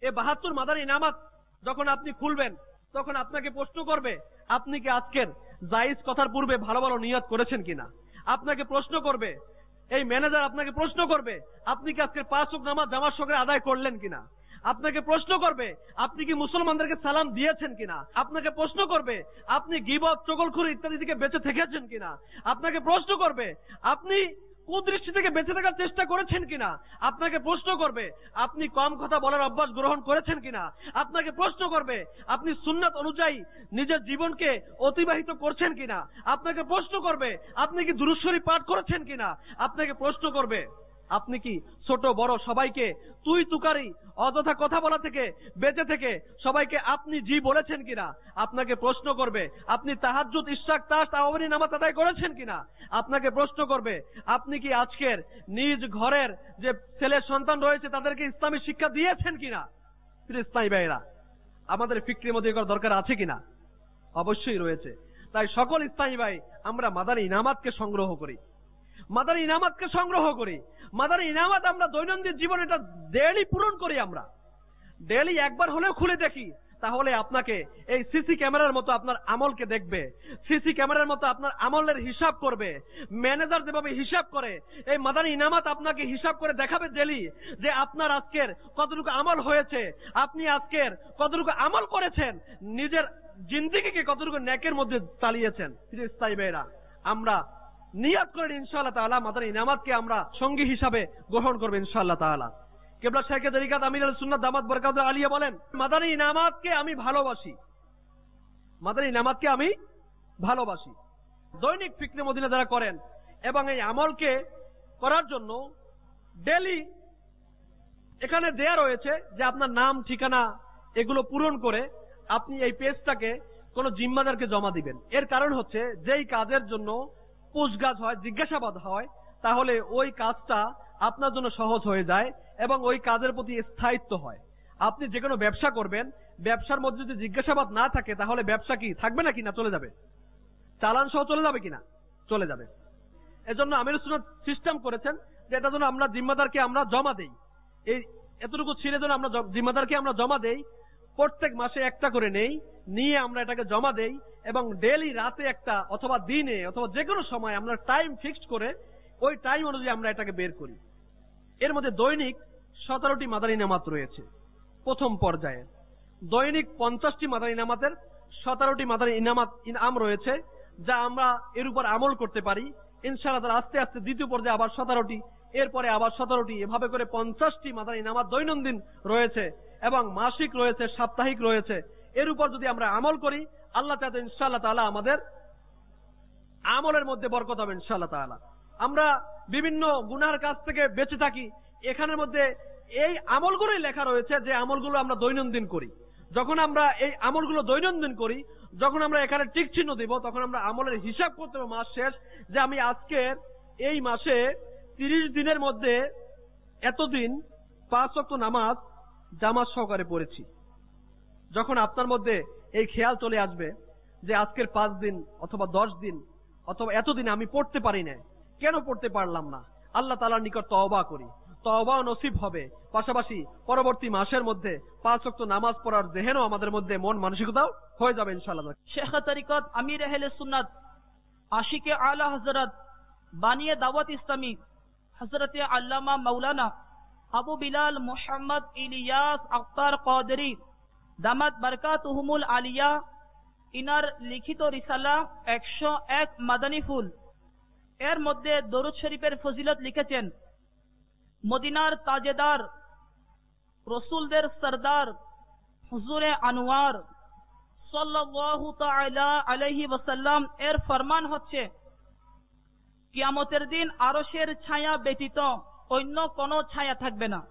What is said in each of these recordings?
এই 72 মাদানী ইনামাত যখন আপনি খুলবেন তখন আপনাকে প্রশ্ন করবে আপনি কি আজকের জায়েজ কথার পূর্বে ভালো ভালো নিয়ত করেছেন কিনা। আপনাকে প্রশ্ন করবে এই ম্যানেজার, আপনাকে প্রশ্ন করবে আপনি কি আজকের 5 ওয়াক্ত নামাজ জামাত সহকারে আদায় করলেন কিনা। আপনাকে প্রশ্ন করবে আপনি কি মুসলমানদেরকে সালাম দিয়েছেন কিনা। আপনাকে প্রশ্ন করবে আপনি গীবত, চগলখুরি ইত্যাদি থেকে বেঁচে থেকেছেন কিনা। আপনাকে প্রশ্ন করবে আপনি কুদৃষ্টি থেকে বেঁচে থাকার চেষ্টা করেছেন কিনা। আপনাকে প্রশ্ন করবে আপনি কম কথা বলার অভ্যাস গ্রহণ করেছেন কিনা। আপনাকে প্রশ্ন করবে আপনি সুন্নাত অনুযায়ী নিজের জীবনকে অতিবাহিত করছেন কিনা। আপনাকে প্রশ্ন করবে আপনি কি দুরূদ শরীফ পাঠ করেছেন কিনা। আপনাকে প্রশ্ন করবে আপনি কি ছোট বড় সবাইকে তুই তুকারি অযথা কথা বলা থেকে বেঁচে থেকে সবাইকে আপনি জি বলেছেন কিনা। আপনাকে প্রশ্ন করবে আপনি তাহাজ্জুদ, ইশরাক, তাস, তাওয়াবি নামাজ আদায় করেছেন কিনা। আপনাকে প্রশ্ন করবে আপনি কি আজকের নিজ ঘরের যে ছেলে সন্তান রয়েছে তাদেরকে ইসলামী শিক্ষা দিয়েছেন কিনা। ইসলামী ভাইরা, আমাদের ফিক্রির মধ্যে করার দরকার আছে কিনা? অবশ্যই রয়েছে। তাই সকল ইসলামী ভাই আমরা মাদানী ইনামাতকে সংগ্রহ করি, মাদানী ইনামাতকে সংগ্রহ করি। মাদানী ইনামাত আমরা দৈনন্দিন জীবনে এটা ডেইলি পূরণ করি। আমরা ডেইলি একবার হলেও খুলে দেখি, তাহলে আপনাকে এই সিসি ক্যামেরার মতো আপনার আমলকে দেখবে, সিসি ক্যামেরার মতো আপনার আমলের হিসাব করবে। ম্যানেজার যেভাবে হিসাব করে এই মাদানী ইনামাত আপনাকে হিসাব করে দেখাবে ডেইলি যে আপনার আজকের কতটুকু আমল হয়েছে, আপনি আজকের কতটুকু আমল করেছেন, নিজের জিন্দেগিকে কতটুকু নেকের মধ্যে চালিয়েছেন। স্থায়ী ভাইরা, আমরা নিয়াত করেন ইনশাআল্লাহ তাআলা মাদানী ইনামাতকে আমরা সঙ্গী হিসাবে গ্রহণ করব ইনশাআল্লাহ তাআলা। কেবলা শেখ তরিকাত আমির আল সুন্নাত দামাত বরকাতুহু আলিয়া বলেন মাদানী ইনামাতকে আমি ভালোবাসি, মাদানী ইনামাতকে আমি ভালোবাসি। দৈনিক ফিকরে মদিনা যারা করেন এবং এই আমলকে করার জন্য ডেইলি এখানে দেয়া রয়েছে যে আপনার নাম, ঠিকানা এগুলো পূরণ করে আপনি এই পেজটাকে কোন জিম্মাদারকে জমা দিবেন। এর কারণ হচ্ছে যেই কাজের জন্য পুছগাছ হয়, জিজ্ঞাসাবাদ হয়, তাহলে ওই কাজটা আপনার জন্য সহজ হয়ে যায় এবং ওই কাজের প্রতি স্থায়িত্ব হয়। আপনি যে কোনো ব্যবসা করবেন, ব্যবসার মধ্যে যদি জিজ্ঞাসাবাদ না থাকে তাহলে ব্যবসা কি থাকবে নাকি না চলে যাবে, চালান সহ চলে যাবে কিনা, চলে যাবে। এজন্য আমির সুন্নাত সিস্টেম করেছেন যে এটা যেন আমরা জিম্মাদারকে আমরা জমা দেই, এই এতটুকু ছিঁড়ে যেন আমরা জিম্মাদারকে আমরা জমা দেই, প্রত্যেক মাসে একটা করে নেই, নিয়ে আমরা এটাকে জমা দেই এবং ডেইলি রাতে একটা অথবা দিনে অথবা যে কোনো সময় আমরা টাইম ফিক্সড করে ওই টাইম অনুযায়ী আমরা এটাকে বের করি। এর মধ্যে দৈনিক 17টি মাদানী ইনামাত রয়েছে। প্রথম পর্যায়ে দৈনিক 50টি মাদানী ইনামাতের 17টি মাদানী ইনাম রয়েছে, যা আমরা এর উপর আমল করতে পারি ইনশাআল্লাহ। আস্তে আস্তে দ্বিতীয় পর্যায়ে আবার 17টি, এরপরে আবার 17টি, এভাবে করে 50টি মাদানী ইনামাত দৈনন্দিন রয়েছে এবং মাসিক রয়েছে, সাপ্তাহিক রয়েছে। এর উপর যদি আমরা আমল করি আল্লাহ চাইতে ইনশাআল্লাহ তাআলা আমাদের আমলের মধ্যে বরকত হবে ইনশাআল্লাহ তাআলা। আমরা বিভিন্ন গুনাহের কাছ থেকে বেঁচে থাকি। এখানের মধ্যে এই আমলগুলোই লেখা রয়েছে যে আমলগুলো আমরা দৈনন্দিন করি। যখন আমরা এই আমলগুলো দৈনন্দিন করি, যখন আমরা এখানে টিক চিহ্ন দিব, তখন আমরা আমলের হিসাব করতে হবে মাস শেষ, যে আমি আজকের এই মাসে 30 দিনের মধ্যে এতদিন 5 ওয়াক্ত নামাজ জামাত সহকারে পড়েছি। যখন আপনার মধ্যে এই খেয়াল চলে আসবে যে আজকের 5 দিন অথবা 10 দিন অথবা এতদিন আমি পড়তে পারি না, কেন পড়তে পারলাম না, আল্লাহ তাআলার নিকট তওবা করি, তওবা নসিব হবে। পাশাপাশি পরবর্তী মাসের মধ্যে 5 ওয়াক্ত নামাজ পড়ার যেহেনও আমাদের মধ্যে মন মানসিকতাও হয়ে যাবে ইনশাআল্লাহ। শেখ তরিকত আমির আহলে সুন্নাত আশিকে আলা হযরত বানিয়ে দাওয়াত ইসলামী হযরতে আল্লামা মাওলানা আবু বিলাল মুহাম্মদ ইলিয়াস আখতার কাদেরী দামাত বরকাতুহুমুল আলিয়া, ইনার লিখিত রিসালা 101 মাদানী ফুল, এর মধ্যে দরুদ শরীফের ফজিলত লিখেছেন মদিনার তাজেদার, রসুলদের সরদার হুজুরে আনোয়ার সাল্লাল্লাহু তাআলা আলাইহি ওয়াসাল্লাম এর ফরমান হচ্ছে, কিয়ামতের দিন আরশের ছায়া ব্যতীত অন্য কোনো ছায়া থাকবে না।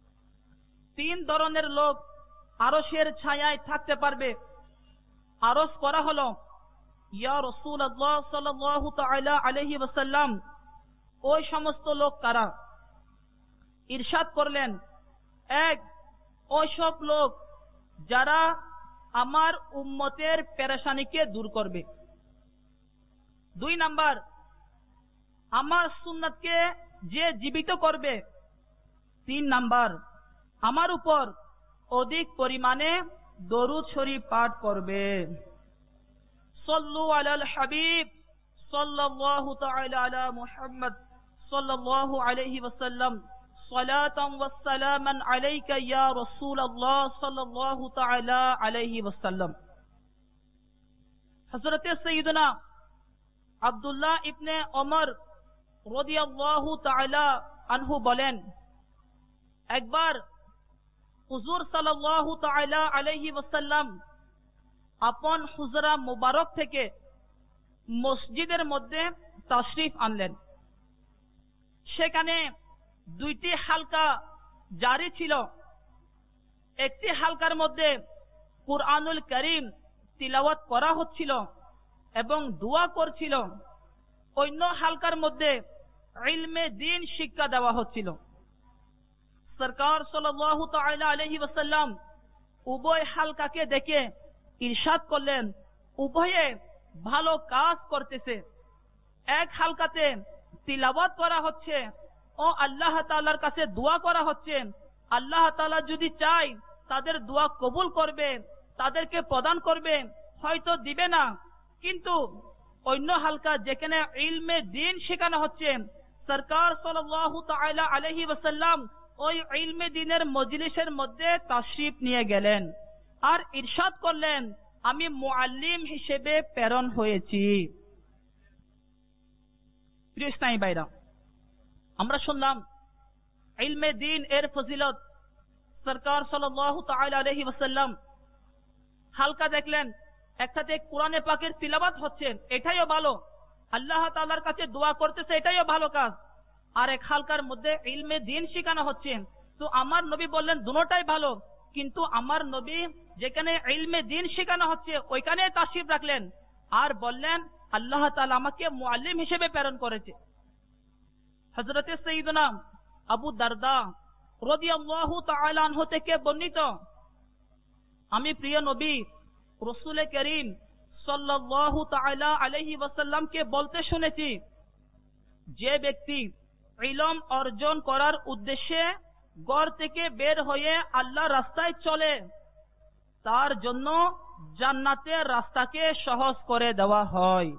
3 ধরনের লোক আরশের ছায়ায় থাকতে পারবে। আরজ করা হলো, ইয়া রাসূলুল্লাহ সাল্লাল্লাহু তাআলা আলাইহি ওয়াসাল্লাম, ওই সমস্ত লোক কারা? ইরশাদ করলেন, 1, ওই সব লোক যারা আমার উম্মতের পেরেশানিকে দূর করবে। 2 নাম্বার, আমার সুন্নাতকে যে জীবিত করবে। 3 নাম্বার, আমার উপর অধিক পরিমাণে দরুদ শরীফ পাঠ করবে। সাল্লু আলাল হাবিব সাল্লাল্লাহু তাআলা আলা মুহাম্মদ সাল্লাল্লাহু আলাইহি ওয়াসাল্লাম সালাতান ওয়া সালামান আলাইকা ইয়া রাসূলুল্লাহ সাল্লাল্লাহু তাআলা আলাইহি ওয়াসাল্লাম। হযরত সাইয়্যিদুনা আব্দুল্লাহ ইবনে ওমর রাদিয়াল্লাহু তাআলা আনহু বলেন, একবার হুজুর সাল্লাল্লাহু তাআলা আলাইহি ওয়াসাল্লাম আপন হুজরা মুবারক থেকে মসজিদের মধ্যে তাশরিফ আনলেন। সেখানে দুইটি হালকা জারি ছিল। একটি হালকার মধ্যে কুরআনুল কারীম তিলাওয়াত করা হচ্ছিল এবং দোয়া করছিল, অন্য হালকার মধ্যে ইলমে দ্বীন শিক্ষা দেওয়া হচ্ছিল। সরকার সাল্লাল্লাহু তাআলা আলাইহি ওয়াসাল্লাম উভয় হালকাকে দেখে ইরশাদ করলেন, উভয়ে ভালো কাজ করতেছে। এক হালকাতে তিলাওয়াত করা হচ্ছে ও আল্লাহ তাআলার কাছে দোয়া করা হচ্ছে। আল্লাহ তাআলা যদি চায় তাদের দোয়া কবুল করবে, তাদেরকে প্রদান করবে, হয়তো দিবে না। কিন্তু অন্য হালকা যেখানে ইলমে দ্বীন শেখানো হচ্ছে, সরকার সাল্লাল্লাহু তাআলা আলাইহি ওয়াসাল্লাম ওই ইলমে দ্বীনের মজলিসের মধ্যে তাশরিফ নিয়ে গেলেন আর ইরশাদ করলেন, আমি মুআল্লিম হিসেবে প্রেরণ হয়েছি। প্রিয় ইসলামী ভাইরা, আমরা শুনলাম ইলমে দ্বীন এর ফজিলত। সরকার সাল্লাল্লাহু তাআলা আলাইহি ওয়াসাল্লাম হালকা দেখলেন, একসাথে কোরআনে পাকের তিলাওয়াত হচ্ছে, এটাইও ভালো। আল্লাহ তাআলার কাছে দোয়া করতেছে, এটাইও ভালো কাজ। আর এক হালকার মধ্যে ইলমে দ্বীন শেখানো হচ্ছে। তো আমার নবী বললেন দুটোটাই ভালো, কিন্তু আমার নবী যেখানে ইলমে দ্বীন শেখানো হচ্ছে ওইখানে তাশরিফ রাখলেন আর বললেন, আল্লাহ তাআলা আমাকে মুআল্লিম হিসেবে প্রেরণ করেছে। হযরত সাইয়্যিদুনা আবু দারদা রাদিয়াল্লাহু তাআলা আনহু থেকে বর্ণিত, আমি প্রিয় নবী রাসূল করিম সাল্লাল্লাহু তাআলা আলাইহি ওয়াসাল্লামকে বলতে শুনেছি, যে ব্যক্তি ইলম অর্জন করার উদ্দেশ্যে ঘর থেকে বের হয়ে আল্লাহর রাস্তায় চলে, তার জন্য জান্নাতের রাস্তাকে সহজ করে দেওয়া হয়।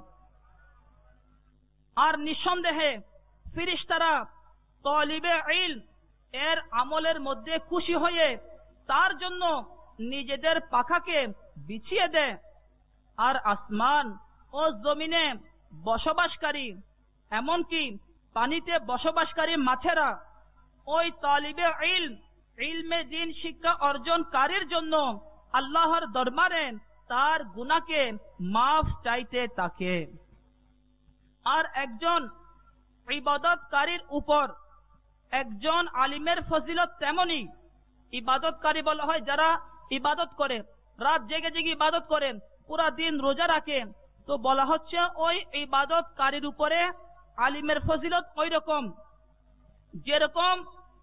আর নিঃসন্দেহে ফেরেশতারা তালিবে ইলম এর আমলের মধ্যে খুশি হয়ে তার জন্য নিজেদের পাখাকে বিছিয়ে দেয়। আর আসমান ও জমিনে বসবাসকারী, এমনকি পানিতে বসবাসকারী মাছেরা ওই তালিবে ইলম, ইলমে দ্বীন শিক্ষা অর্জনকারীর জন্য আল্লাহর দরবারে তার গুনাহকে মাফ চাইতে থাকে। আর একজন ইবাদতকারীর উপর একজন আলিমের ফজিলত তেমনি। ইবাদতকারী বলা হয় যারা ইবাদত করে, রাত জেগে জেগে ইবাদত করেন, পুরা দিন রোজা রাখেন, তো বলা হচ্ছে ওই ইবাদতকারীর উপরে আলিমের ফজিলত ওই রকম যেরকম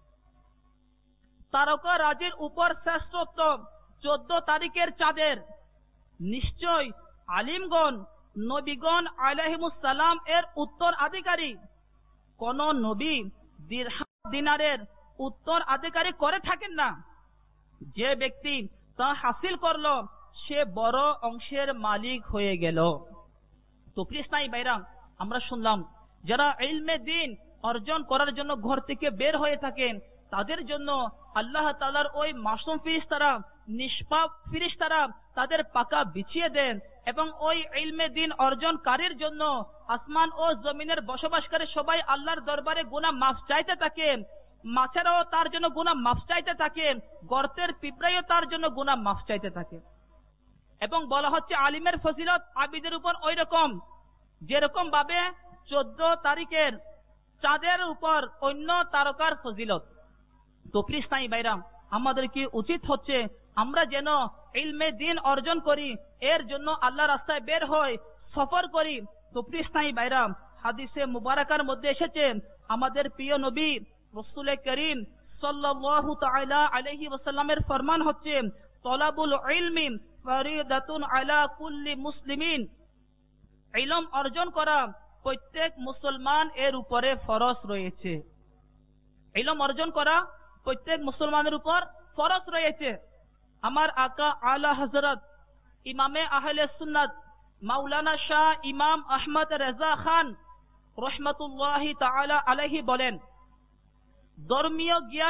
তারকা রাজির উপর শ্রেষ্ঠত্ব 14 তারিখের চাঁদের। নিশ্চয় আলিমগণ নবীগণ আলাইহিমুস সালাম এর উত্তরাধিকারী। কোন নবী দিরহাম দিনারের উত্তরাধিকারী করে থাকেন না। যে ব্যক্তি তা হাসিল করলো সে বড় অংশের মালিক হয়ে গেল। তো প্রিয় ইসলামী ভাইরা, আমরা শুনলাম যারা ইলমে দ্বীন অর্জন করার জন্য ঘর থেকে বের হয়ে থাকেন তাদের জন্য আল্লাহ তাআলার ওই মাসুম ফেরেশতারা, নিষ্পাপ ফেরেশতারা তাদের পাকা বিছিয়ে দেন এবং ওই ইলমে দ্বীন অর্জনকারীর জন্য আসমান ও জমিনের বসবাসকারী সবাই আল্লাহর দরবারে গুনাহ মাফ চাইতে থাকেন। মাছেরাও তার জন্য গুনাহ মাফ চাইতে থাকেন, গর্তের পিঁপড়াও তার জন্য গুনাহ মাফ চাইতে থাকে। এবং বলা হচ্ছে আলিমের ফজিলত আবিদের উপর ওই রকম যেরকম ভাবে 14 তারিখের চাঁদের উপর অন্য তারকার ফজিলত। তো প্রিয় ইসলামী ভাইরা, আমাদের কি উচিত হচ্ছে আমরা যেন ইলমে দ্বীন অর্জন করি, এর জন্য আল্লাহর রাস্তায় বের হই, সফর করি। তো প্রিয় ইসলামী ভাইরা, হাদিসে মুবারাকার মধ্যে এসেছে আমাদের প্রিয় নবী রাসূল করিম সাল্লাল্লাহু তাআলা আলাইহি ওয়াসাল্লামের ফরমান হচ্ছে, তলাবুল ইলমি ফরিদাতুন আলা কুল্লি মুসলিমিন। ইলম অর্জন করা প্রত্যেক মুসলমান এর উপরে ফরজ রয়েছে। ইলম অর্জন করা প্রত্যেক মুসলমানের উপর ফরজ রয়েছে। আমার আকা আলা হযরত ইমামে আহলে সুন্নাত মাওলানা শাহ ইমাম আহমদ রেজা খান রহমাতুল্লাহি তাআলা আলাইহি বলেন, ধর্মীয় জ্ঞান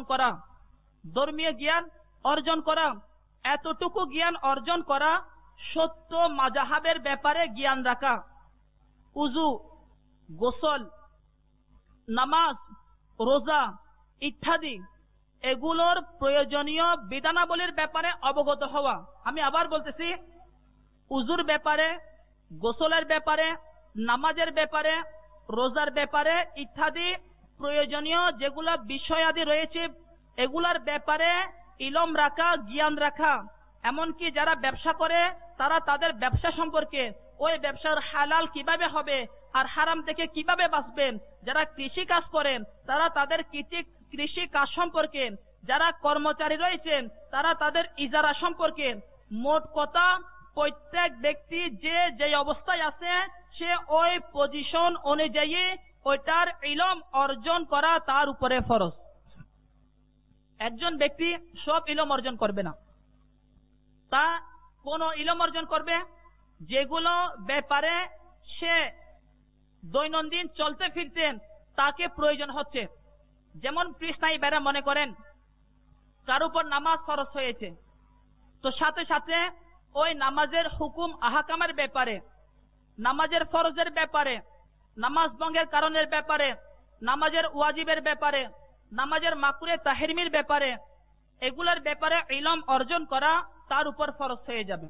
অর্জন করা, এতটুকু জ্ঞান অর্জন করা, সত্য মাযহাবের ব্যাপারে জ্ঞান রাখা, উযু, গোসল, নামাজ, রোজা ইত্যাদি এগুলোর প্রয়োজনীয় বিধানাবলীর ব্যাপারে অবগত হওয়া। আমি আবার বলতেছি, উযুর ব্যাপারে, গোসলের ব্যাপারে, নামাজের ব্যাপারে, রোজার ব্যাপারে ইত্যাদি প্রয়োজনীয় যেগুলা বিষয়াদি রয়েছে এগুলার ব্যাপারে ইলম রাখা, জ্ঞান রাখা। এমনকি যারা ব্যবসা করে তারা তাদের ব্যবসা সম্পর্কে, ওই ব্যবসার হালাল কিভাবে হবে আর হারাম থেকে কিভাবে বাঁচবেন, যারা কৃষি কাজ করেন তারা তাদের কৃষি কাজ সম্পর্কে, যারা কর্মচারী রয়েছেন তারা তাদের ইজারা সম্পর্কে, মোট কথা প্রত্যেক ব্যক্তি যে অবস্থায় আছে সে ওই পজিশন অনুযায়ী ওইটার ইলম অর্জন করা তার উপরে ফরজ। একজন ব্যক্তি সব ইলম অর্জন করবে না, তা কোন ইলম অর্জন করবে যেগুলো ব্যাপারে সে দৈনন্দিন চলতে ফিরতেন তাকে প্রয়োজন হচ্ছে। যেমন পৃষ্ঠাই বেড়া মনে করেন কার উপর নামাজ ফরজ হয়েছে, তো সাথে সাথে ওই নামাজের হুকুম আহকামের ব্যাপারে, নামাজের ফরজের ব্যাপারে, নামাজ ভঙ্গের কারণের ব্যাপারে, নামাজের ওয়াজিবের ব্যাপারে, নামাজের মাকরুহে তাহরিমির ব্যাপারে, এগুলার ব্যাপারে ইলম অর্জন করা তার উপর ফরজ হয়ে যাবে।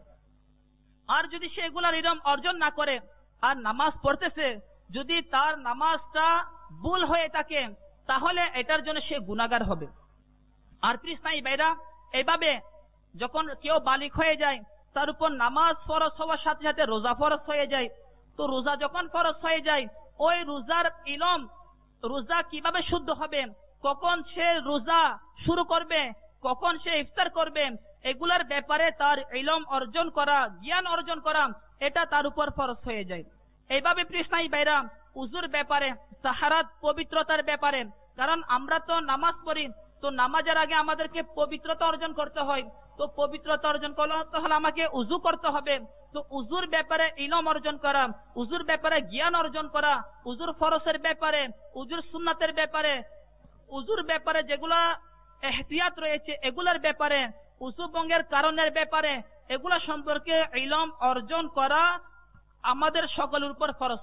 আর যদি সে এগুলার ইলম অর্জন না করে আর নামাজ পড়তেছে, যদি তার নামাজটা ভুল হয়ে থাকে তাহলে এটার জন্য সে গুনাহগার হবে। আর কৃষ্ণাই ভাইরা, এইভাবে যখন কেউ বালিক হয়ে যায় তার উপর নামাজ ফরজ হওয়ার সাথে সাথে রোজা ফরজ হয়ে যায়। তো রোজা যখন ফরজ হয়ে যায়, ওই রোজার ইলম, রোজা কিভাবে শুদ্ধ হবে, কখন সে রোজা শুরু করবে, কখন সে ইফতার করবে, এগুলার ব্যাপারে তার ইলম অর্জন করা, জ্ঞান অর্জন করা, এটা তার উপর ফরজ হয়ে যায়। এইভাবে কৃষ্ণাই ভাইরা উযুর ব্যাপারে, তাহারাত পবিত্রতার ব্যাপারে, কারণ আমরা তো নামাজ পড়ি, তো নামাজের আগে আমাদেরকে পবিত্রতা অর্জন করতে হয়, তো পবিত্রতা অর্জন করতে হলে আমাকে উযু করতে হবে। তো উযুর ব্যাপারে ইলম অর্জন করা, উযুর ব্যাপারে জ্ঞান অর্জন করা, উযুর ফরজের ব্যাপারে, উযুর সুন্নাতের ব্যাপারে, উযুর ব্যাপারে যেগুলা এহতিয়াত রয়েছে এগুলার ব্যাপারে, উযু ভঙ্গের কারণের ব্যাপারে, এগুলা সম্পর্কে ইলম অর্জন করা আমাদের সকলের উপর ফরজ।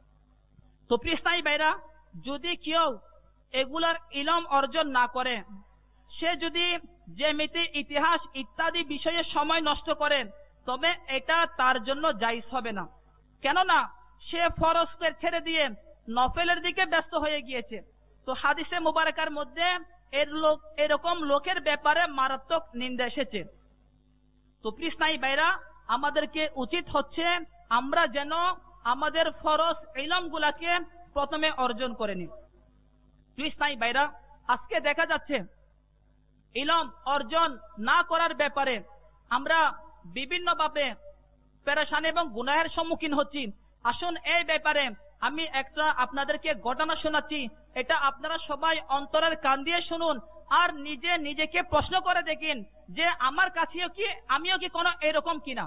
তো পৃষ্ঠাই ভাইরা, যদি কেউ এগুলার ইলম অর্জন না করে, সে যদি জ্যামিতি, ইতিহাস ইত্যাদি বিষয়ে সময় নষ্ট করে, তবে এটা তার জন্য জায়েজ হবে না। কেননা সে ফরজকে ছেড়ে দিয়ে নফলের দিকে ব্যস্ত হয়ে গিয়েছে। তো হাদিসে মুবারকার মধ্যে এরকম লোকের ব্যাপারে মারাত্মক নিন্দা এসেছে। তো কৃষ্ণাই ভাইরা, আমাদেরকে উচিত হচ্ছে আমরা যেন আমাদের ফরজ ইলম গুলাকে প্রথমে অর্জন করে নিই। কৃষ্ণাই ভাইরা, আজকে দেখা যাচ্ছে ইলম অর্জন না করার ব্যাপারে আমরা বিভিন্নভাবে পেরেশানি এবং গুনাহের সম্মুখীন হচ্ছি। আসুন এই ব্যাপারে আমি একটা আপনাদেরকে ঘটনা শোনাচ্ছি, এটা আপনারা সবাই অন্তরের কান দিয়ে শুনুন আর নিজেকে প্রশ্ন করে দেখেন যে আমার কাছেও কি, আমিও কি কোনো এরকম কিনা।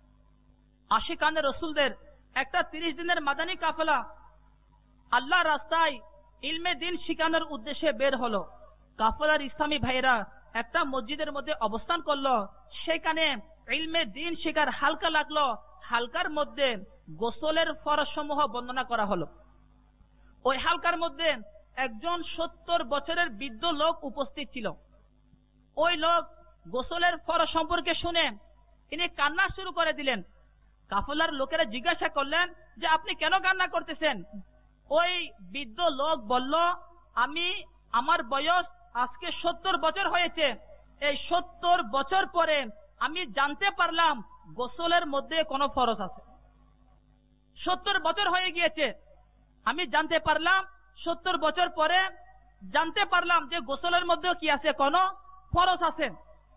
আশিকানে রসুলদের একটা 30 দিনের মাদানী কাফেলা আল্লাহ রাস্তায় ইলমে দিন শিখানোর উদ্দেশ্যে বের হলো। কাফেলার ইসলামী ভাইরা একটা মসজিদের মধ্যে অবস্থান করলো, সেখানে ইলমে দিন শিখার হালকা লাগলো। হালকার মধ্যে গোসলের ফরজ সমূহ বর্ণনা করা হলো। ওই হালকার মধ্যে একজন 70 বছরের বৃদ্ধ লোক উপস্থিত ছিল। ওই লোক গোসলের ফরজ সম্পর্কে শুনে তিনি কান্না শুরু করে দিলেন। কাফেলার লোকেরা জিজ্ঞাসা করলেন যে আপনি কেন কান্না করতেছেন? ওই বৃদ্ধ লোক বলল, আমার বয়স আজকে 70 বছর হয়েছে, এই 70 বছর পরে আমি জানতে পারলাম গোসলের মধ্যে কোনো ফরজ আছে। 70 বছর হয়ে গিয়েছে, আমি জানতে পারলাম 70 বছর পরে জানতে পারলাম যে গোসলের মধ্যে কি আছে, কোনো ফরজ আছে।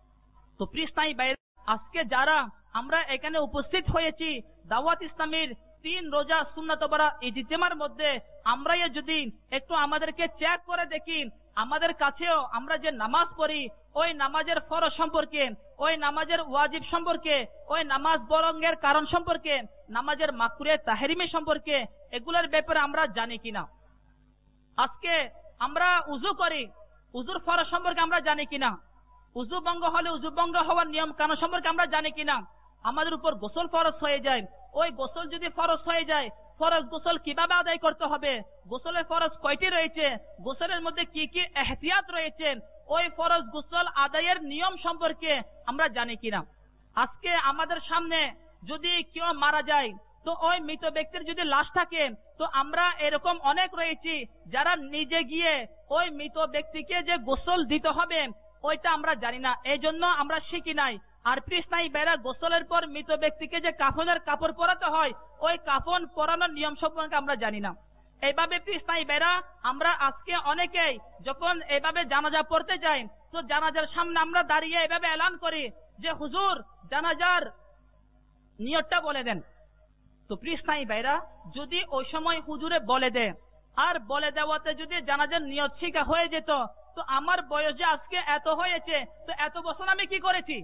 তো পৃষ্ঠাই বাইরে আজকে যারা আমরা এখানে উপস্থিত হয়েছি দাওয়াত ইসলামীর 3 রোজা সুন্নাত বাড়া ইজতিমার মধ্যে আমরা যদি একটু আমাদেরকে চেক করে দেখি, আমাদের কাছেও আমরা যে নামাজ পড়ি ওই নামাজের ফরজ সম্পর্কে, ওই নামাজের ওয়াজিব সম্পর্কে, ওই নামাজ বরঙ্গের কারণ সম্পর্কে, নামাজের মাকরুহে তাহরিমি সম্পর্কে, এগুলোর ব্যাপারে আমরা জানি কিনা। আজকে আমরা উযু করি, উযুর ফরজ সম্পর্কে আমরা জানি কিনা। উযু ভঙ্গ হলে উযু ভঙ্গ হওয়ার নিয়ম কানুন সম্পর্কে আমরা জানি কিনা। আমাদের উপর গোসল ফরজ হয়ে যায়, ওই গোসল যদি ফরজ হয়ে যায়, ফরজ গোসল কিভাবে আদায় করতে হবে, গোসলের ফরজ কয়টি রয়েছে, গোসলের মধ্যে কি কি এহতিয়াত রয়েছে, ওই ফরজ গোসল আদায়ের নিয়ম সম্পর্কে আমরা জানি কিনা। আজকে আমাদের সামনে যদি কেউ মারা যায়, তো ওই মৃত ব্যক্তির যদি লাশ থাকে, তো আমরা এরকম অনেক রয়েছি যারা নিজে গিয়ে ওই মৃত ব্যক্তিকে যে গোসল দিতে হবে ওইটা আমরা জানি না, এই জন্য আমরা শিখি নাই। আর পৃষ্ঠাই বেড়া গোসলের পর মৃত ব্যক্তিকে যে কাফনের কাপড় পরাতে হয় ওই কাফন পরানোর নিয়ম সম্পর্কে আমরা জানি না। এইভাবে পৃষ্ঠাই বেড়া আমরা আজকে অনেকেই যখন এইভাবে জানাজা পড়তে যাই, তো জানাজার সামনে আমরা দাঁড়িয়ে এইভাবে এলান করি যে হুজুর জানাজার নিয়তটা বলে দেন। তো পৃষ্ঠাই বেড়া যদি ওই সময় হুজুরে বলে দেয়, আর বলে দেওয়াতে যদি জানাজার নিয়ত শিখা হয়ে যেত, তো আমার বয়স যে আজকে এত হয়েছে, তো এত বছর আমি কি করেছি।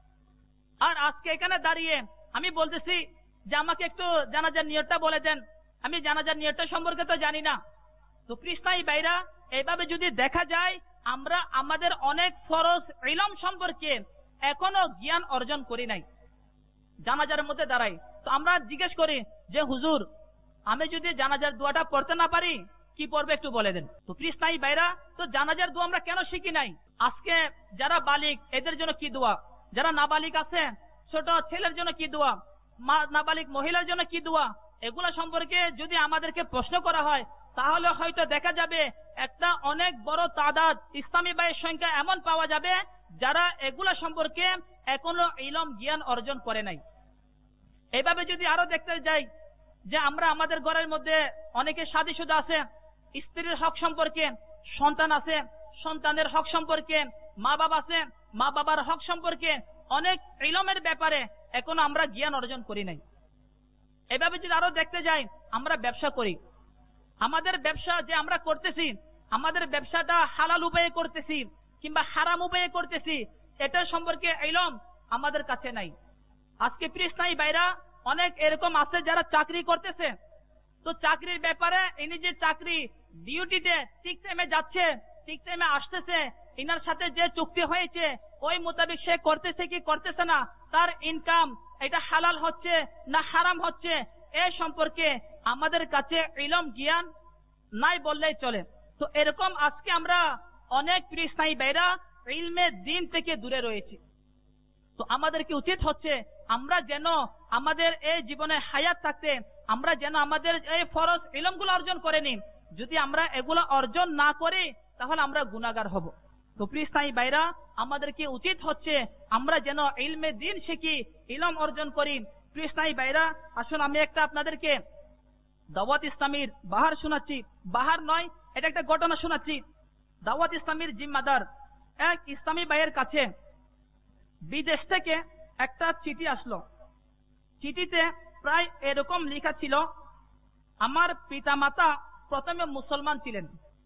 আর আজকে এখানে দাঁড়িয়ে আমি বলতেছি যে আমাকে একটু জানাজার নিয়তটা বলে দেন, আমি জানাজার নিয়তটা সম্পর্কে তো জানি না। তো পৃষ্ঠাই বাইরা এইভাবে যদি দেখা যায় আমরা আমাদের অনেক ফরজ ইলম সম্পর্কে এখনো জ্ঞান অর্জন করি নাই। জানাজার মধ্যে দাঁড়াই তো আমরা জিজ্ঞেস করি যে হুজুর আমি যদি জানাজার দোয়াটা পড়তে না পারি কি পড়বে একটু বলে দেন। তো পৃষ্ঠাই বাইরা তো জানাজার দোয়া আমরা কেন শিখি নাই। আজকে যারা বালিক এদের জন্য কি দোয়া, যারা নাবালিক আছে ছোট ছেলের জন্য কি দোয়া, নাবালিক মহিলার জন্য কি দোয়া, এগুলা সম্পর্কে যদি আমাদেরকে প্রশ্ন করা হয় তাহলে হয়তো দেখা যাবে একটা অনেক বড় তাদাদ ইসলামী ভাইয়ের সংখ্যা এমন পাওয়া যাবে যারা এগুলা সম্পর্কে এখনো ইলম জ্ঞান অর্জন করে নাই। এইভাবে যদি আরো দেখতে যাই যে আমরা আমাদের ঘরের মধ্যে অনেকে শাদীশুদা আছে, স্ত্রীর হক সম্পর্কে, সন্তান আছে সন্তানের হক সম্পর্কে, মা বাবা আছে মা বাবার হক সম্পর্কে অনেক ইলমের ব্যাপারে এখনো আমরা জ্ঞান অর্জন করি নাই। এভাবে যদি আরো দেখতে যাই আমরা ব্যবসা করি, আমাদের ব্যবসা যে আমরা করতেছি আমাদের ব্যবসাটা হালাল উপায়ে করতেছি কিংবা হারাম উপায়ে করতেছি এটার সম্পর্কে ইলম আমাদের কাছে নাই। আজকে পৃষ্ঠাই বাইরা অনেক এরকম আছে যারা চাকরি করতেছে, তো চাকরির ব্যাপারে ইনি যে চাকরি ডিউটিতে ঠিক টাইমে যাচ্ছে ঠিক টাইমে আসতেছে, ইনার সাথে যে চুক্তি হয়েছে ওই মোতাবেক সে করতেছে কি করতেছে না, তার ইনকাম এটা হালাল হচ্ছে না হারাম হচ্ছে এ সম্পর্কে আমাদের কাছে ইলম জ্ঞান নাই বললেই চলে। তো এরকম আজকে আমরা অনেক পৃষ্ঠাই বাইরা ইলমে দিন থেকে দূরে রয়েছি। তো আমাদেরকে উচিত হচ্ছে আমরা যেন আমাদের এই জীবনে হায়াত থাকতে আমরা যেন আমাদের এই ফরজ ইলমগুলো অর্জন করে নিই। যদি আমরা এগুলো অর্জন না করি তাহলে আমরা গুনাহগার হব। তো পৃষ্ঠাই বাইরা আমাদেরকে উচিত হচ্ছে আমরা যেন ইলমে দিন শিখি, ইলম অর্জন করি। পৃষ্ঠাই বাইরা আসুন আমি একটা আপনাদেরকে দাওয়াত ইসলামীর বাহার শোনাচ্ছি, বাহার নয় এটা একটা ঘটনা শোনাচ্ছি। দাওয়াত ইসলামীর জিম্মাদার এক ইসলামী ভাইয়ের কাছে বিদেশ থেকে একটা চিঠি আসলো। চিঠিতে প্রায় এরকম লেখা ছিল, আমার পিতামাতা প্রথমে মুসলমান ছিলেন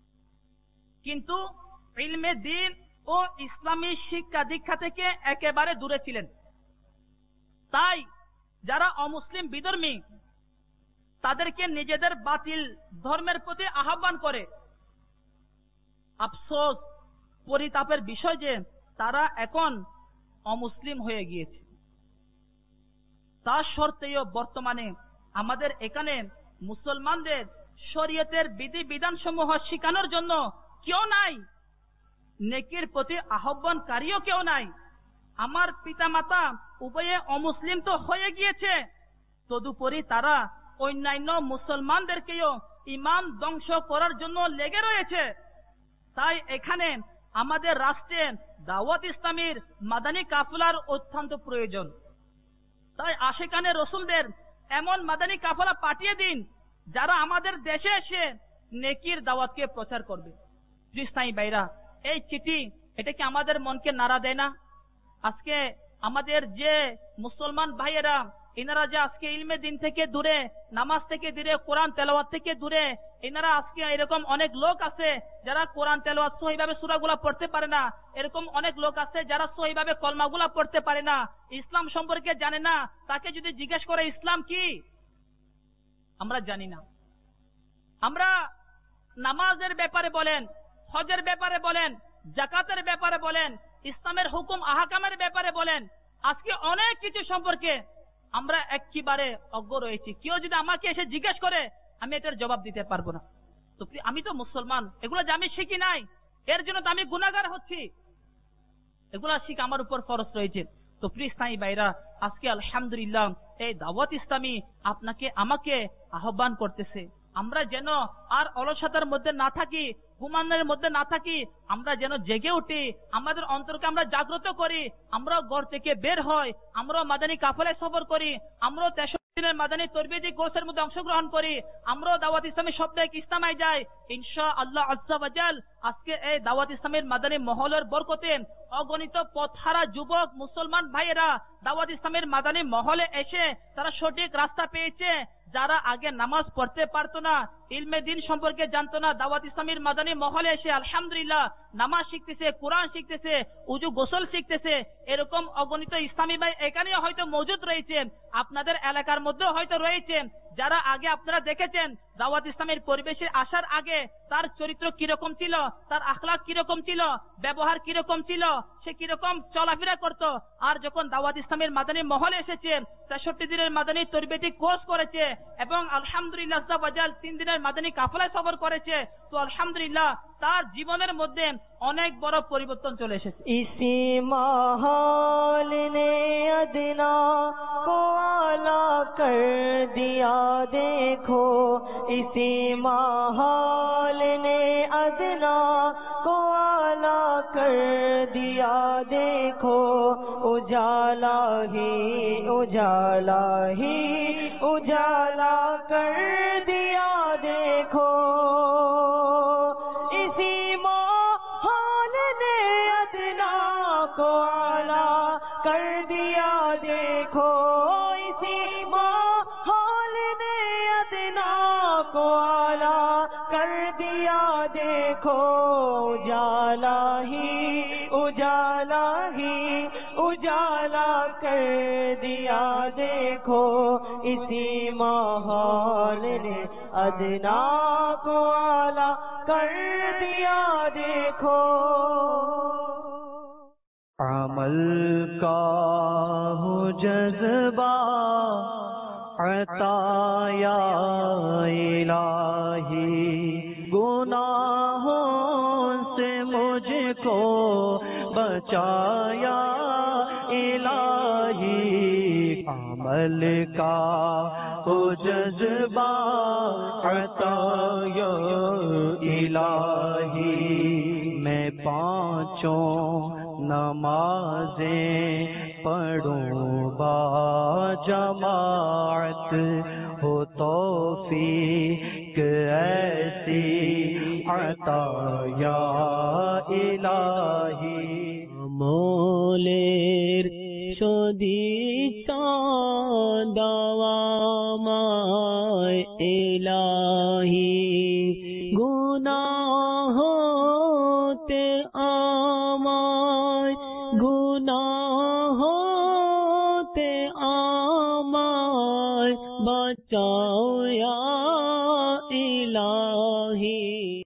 কিন্তু ইলমে দ্বীন ও ইসলামী শিক্ষা দীক্ষা থেকে একেবারে দূরে ছিলেন। তাই যারা অমুসলিম বিধর্মী তাদেরকে নিজেদের বাতিল ধর্মের প্রতি আহ্বান করে। আফসোস পরিতাপের বিষয় যে তারা এখন অমুসলিম হয়ে গিয়েছে। তা সত্ত্বেও বর্তমানে আমাদের এখানে মুসলমানদের শরীয়তের বিধি বিধান সমূহ শিখানোর জন্য কেউ নাই, নেকির প্রতি আহ্বানকারীও কেউ নাই। আমার পিতামাতা উভয়ে অমুসলিম তো হয়ে গিয়েছে, তদুপরি তারা অন্যান্য মুসলমানদেরকেও ইমান ধ্বংস করার জন্য লেগে রয়েছে। তাই এখানে আমাদের রাষ্ট্রে দাওয়াত ইসলামীর মাদানী কাফেলার অত্যন্ত প্রয়োজন। তাই আশিকানে রসুলদের এমন মাদানী কাফেলা পাঠিয়ে দিন যারা আমাদের দেশে এসে নেকির দাওয়াতকে প্রচার করবে। পৃষ্ঠাই ভাইরা এই চিঠি এটা কি আমাদের মনকে নাড়া দেয় না? আজকে আমাদের যে মুসলমান ভাইয়েরা ইনারা যে আজকে ইলমে দিন থেকে দূরে, নামাজ থেকে দূরে, কোরআন তেলাওয়াত থেকে দূরে, এনারা আজকে এরকম অনেক লোক আছে যারা কোরআন তেলাওয়াত সহিভাবে সূরাগুলা পড়তে পারে না। এরকম অনেক লোক আছে যারা সহিভাবে কলমাগুলা পড়তে পারে না, ইসলাম সম্পর্কে জানে না। তাকে যদি জিজ্ঞেস করে ইসলাম কি, আমরা জানি না। আমরা নামাজের ব্যাপারে বলেন, হজের ব্যাপারে বলেন, জাকাতের ব্যাপারে বলেন, ইসলামের হুকুম আহকামের ব্যাপারে বলেন, আজকে অনেক কিছু সম্পর্কে আমরা একেবারে অজ্ঞ রয়েছি। কেউ যদি আমাকে এসে জিজ্ঞেস করে, আমি এটার জবাব দিতে পারবো না। তো আমি তো মুসলমান, এগুলো যে আমি শিখি নাই, এর জন্য তো আমি গুনাহগার হচ্ছি। এগুলা শিখা আমার উপর ফরজ রয়েছে। তো প্রিয় ইসলামী ভাইরা, আজকে আলহামদুলিল্লাহ এই দাওয়াত ইসলামী আপনাকে আমাকে আহ্বান করতেছে, আমরা যেন আর অলসতার মধ্যে না থাকি, ঘুমানোর মধ্যে না থাকি, আমরা যেন জেগে উঠি, আমাদের অন্তরকে আমরা জাগ্রত করি, আমরা ঘর থেকে বের হই, আমরা মাদানী কাফেলায় সফর করি, আমরা 63 দিনের মাদানী তরবিয়তি কোর্সের মধ্যে অংশগ্রহণ করি, আমরা দাওয়াত ইসলামী শব্দে ইস্তেমায় যাই। ইনশাআল্লাহ আজ্জা ওয়া জাল আজকে এই দাওয়াত ইসলামের মাদানী মহলের বরকতে অগণিত পথহারা যুবক মুসলমান ভাইয়েরা দাওয়াত ইসলামের মাদানী মহলে এসে তারা সঠিক রাস্তা পেয়েছে। যারা আগে নামাজ পড়তে পারতো না, ইলমে দিন সম্পর্কে জানতো না, দাওয়াত ইসলামের মাদানী মহলে এসে আলহামদুলিল্লাহ নামাজ শিখতেছে, কোরআন শিখতেছে, উজু গোসল শিখতেছে। এরকম অগণিত ইসলামী ভাই এখানে হয়তো মজুদ রয়েছে, আপনাদের এলাকার মধ্যেও হয়তো রয়েছে, যারা আগে আপনারা দেখেছেন দাওয়াত ইসলামের পরিবেশে আসার আগে তার চরিত্র কিরকম ছিল, তার আখলাক কিরকম ছিল, ব্যবহার কিরকম ছিল, সে কিরকম চলাফেরা করত। আর যখন দাওয়াত ইসলামের মাদানী মহলে এসেছে, 63 দিনের মাদানী তরবিয়তি কোর্স করেছে এবং আলহামদুলিল্লাহ 3 দিনের মাদানী কাফেলায় সফর করেছে, তো আলহামদুলিল্লাহ তার জীবনের মধ্যে অনেক বড় পরিবর্তন চলে এসেছে। इसी माहौल ने अदना को आला कर दिया देखो, इसी माहौल ने अदना को आला कर दिया देखो, उजाला ही उजाला ही उजाला कर दिया देखो, इसी माहौल ने अदना को आला कर दिया देखो, इसी माहौल ने अदना को आला कर दिया देखो, उजाला ही उजाला ही उजाला कर दिया देखो, इसी माहौल ने अदना को आला कर दिया देखो। अमल का हो जज्बा अता या इलाही, गुनाहों से मुझको बचाया इलाही, अमल का हो जज्बा अता या इलाही, मैं पांचों नमाजें पढ़ूं बा जमात, हो तौफीक ऐसी अता या इलाही, मोलेर शोदिता दावामाय इलाही, गुनाहों ते आमाय गुनाह